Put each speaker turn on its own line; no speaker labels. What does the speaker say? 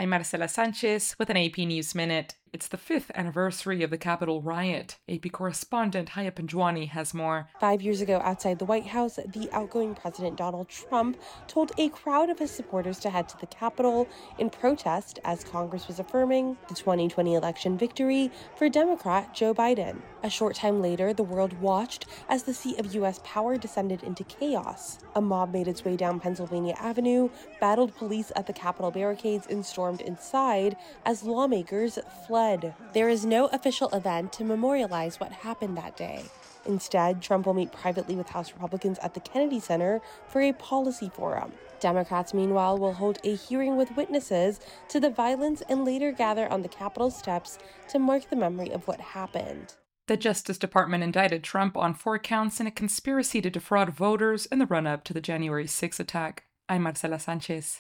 I'm Marcela Sanchez with an AP News Minute. It's the 5th anniversary of the Capitol riot. AP correspondent Haya Panjwani has more.
5 years ago, outside the White House, the outgoing President Donald Trump told a crowd of his supporters to head to the Capitol in protest as Congress was affirming the 2020 election victory for Democrat Joe Biden. A short time later, the world watched as the seat of U.S. power descended into chaos. A mob made its way down Pennsylvania Avenue, battled police at the Capitol barricades, and stormed inside as lawmakers fled. There is no official event to memorialize what happened that day. Instead, Trump will meet privately with House Republicans at the Kennedy Center for a policy forum. Democrats, meanwhile, will hold a hearing with witnesses to the violence and later gather on the Capitol steps to mark the memory of what happened.
The Justice Department indicted Trump on 4 counts in a conspiracy to defraud voters in the run-up to the January 6 attack. I'm Marcela Sanchez.